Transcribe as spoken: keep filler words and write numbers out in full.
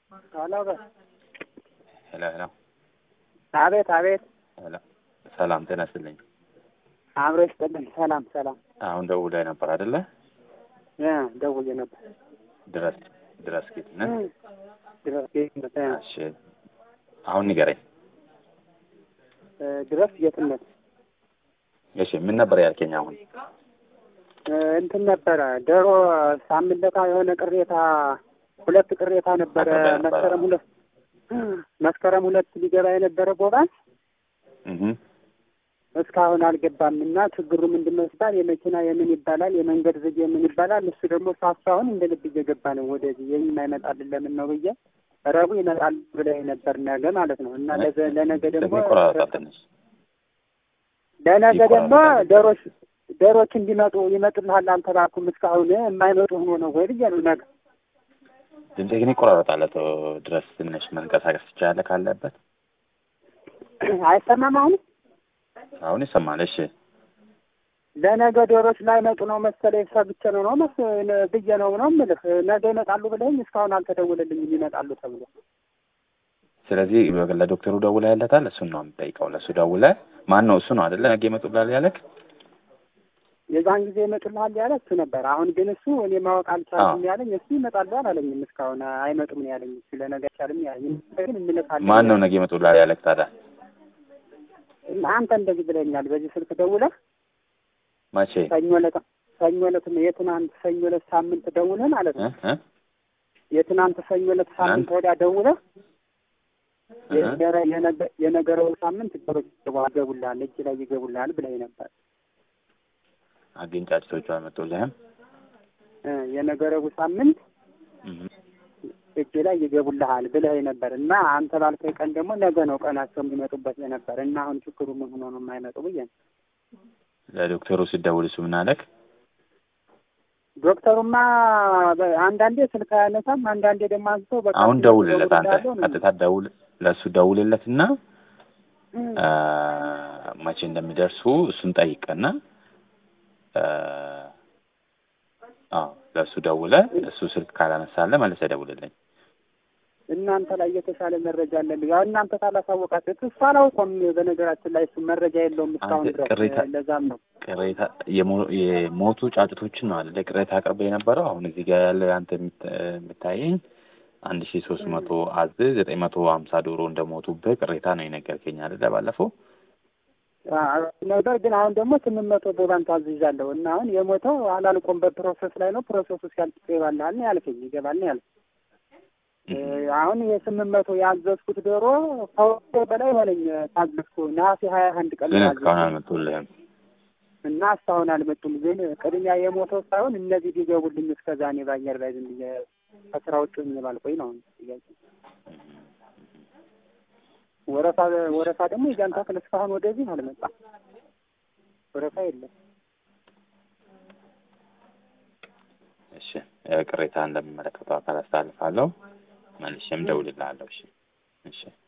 ሄሎ ሄሎ ሄሎ አቤት አቤት ሄሎ ሰላም ጤና ይስጥልኝ። አብሮ ይስጥልኝ። ሰላም ሰላም። አሁን ደውለህ ነበር አይደለ? ያ ደውዬ ነበር። ድረስ ድረስ ጌትነት ድረስ ጌትነት። እሺ አሁን ንገረኝ። ድረስ ጌትነት። እሺ ምን ነበር ያልከኝ? አሁን እንትን ነበረ ዶሮ ሳምንት ለታ የሆነ ቅሬታ ሁለት ቅሬታ ነበረ። መስከረም ሁለት መስከረም ሁለት ሊገባ የነበረ ቦባስ እህ እስካሁን አልገባምና ችግሩ ምንድነው ሲባል የመኪና የምን ይባላል የመንገድ ዝግ የምን ይባላል እሱ ደግሞ ሳሳውን እንደ ልብ እየገባ ነው ወደዚህ የማይመጣል ለምን ነው ብዬ ረቡ ይመጣል ብለህ ነበር ነገ ማለት ነው። እና ለነገ ደግሞ ለነገ ደግሞ ዶሮች ዶሮች እንዲመጡ ይመጡልሃል አልተባልኩም እስካሁን የማይመጡ ሆኖ ነው ወይ ብዬ ነው ነገ ድምጼ ግን ይቆራረጣል። ድረስ ትንሽ መንቀሳቀስ ይቻላል ካለበት አይሰማም አሁን አሁን ይሰማል። እሺ ለነገ ዶሮች ላይ መጡ ነው መሰለኝ ሰብቼ ነው ነው መሰለኝ ብዬ ነው ነው የምልህ ነገ ይመጣሉ ብለኝ እስካሁን አልተደወለልኝም ይመጣሉ ተብሎ። ስለዚህ ለዶክተሩ ደውለህለታል? እሱን ነው የምጠይቀው። ለሱ ደውለህ ማን ነው እሱ ነው አይደለ ነገ ይመጡልሃል ያለክ? የዛን ጊዜ ይመጡልሃል ያለ እሱ ነበር። አሁን ግን እሱ እኔ ማወቅ አልቻልኩም ያለኝ እሱ ይመጣሉ አላለኝም እስካሁን አይመጡም ነው ያለኝ። እሱ ለነገ አይቻልም ያለኝ ግን እንልካለን። ማን ነው ነገ ይመጡልሃል ያለክ ታዲያ? አንተ እንደዚህ ብለኛል በዚህ ስልክ ደውለህ መቼ? ሰኞ ዕለት ሰኞ ዕለት የትናንት ሰኞ ዕለት ሳምንት ደውለህ ማለት ነው እ የትናንት ሰኞ ዕለት ሳምንት ወዲያ ደውለህ የነገረ የነገረው ሳምንት ይገቡልሃል እጅ ላይ ይገቡልሃል ብለህ ነበር። አግኝቻቸውቹ አልመጡልህም? እ የነገረው ሳምንት እጅ ላይ ይገቡልሃል ብለህ ነበር። እና አንተ ባልከኝ ቀን ደግሞ ነገ ነው ቀናቸው የሚመጡበት ነበር። እና አሁን ችግሩ ምን ሆኖ ነው የማይመጡ ብዬ ነው። ለዶክተሩ ሲደውል እሱ ምን አለክ? ዶክተሩማ አንዳንዴ ስልክ አያነሳም፣ አንዳንዴ ደግሞ አንስቶ በቃ አሁን ደውልለት አንተ ቀጥታ ደውል ለሱ ደውልለትና መቼ እንደሚደርሱ እሱን ጠይቀና አዎ ለሱ ደውለህ እሱ ስልክ ካላነሳለህ መልሰህ ደውልልኝ። እናንተ ላይ የተሻለ መረጃ አለ። ያው እናንተ ታላሳወቃችሁ እሱ አላውቅም። በነገራችን ላይ እሱ መረጃ የለውም እስካሁን ድረስ። ለዛም ነው ቅሬታ የሞቱ ጫጩቶችን ነው አይደል ቅሬታ አቅርበህ የነበረው። አሁን እዚህ ጋር ያለ አንተ የምታየኝ አንድ ሺህ ሦስት መቶ አዝ ዘጠኝ መቶ ሀምሳ ዶሮ እንደሞቱብህ ቅሬታ ነው የነገርከኝ አይደል ባለፈው? ነገር ግን አሁን ደግሞ ስምንት መቶ ቦባን ታዝዣለሁ እና አሁን የሞተው አላልቆም በፕሮሰስ ላይ ነው። ፕሮሰሱ ሲያልቅ ይገባልሃል ነው ያልከኝ። ይገባል ነው ያልከኝ። አሁን የስምንት መቶ ያዘዝኩት ዶሮ ከወር በላይ ሆነኝ ታዘዝኩ። ነሐሴ ሀያ አንድ ቀን ግን እስካሁን አልመጡልህም እና እስካሁን አልመጡም። ግን ቅድሚያ የሞተው ሳይሆን እነዚህ ቢገቡልኝ እስከዛ እኔ በአየር ላይ ዝም ብዬ ከስራ ውጭ ሆኜ ባልቆይ ነው ጥያቄ። ወረፋ ወረፋ ደግሞ የጃንታ ክል እስካሁን ወደዚህ አልመጣም። ወረፋ የለም። እሺ ቅሬታ እንደሚመለከተው አካል አስተላልፋለሁ። መልሼም ደውልልሃለሁ። እሺ እሺ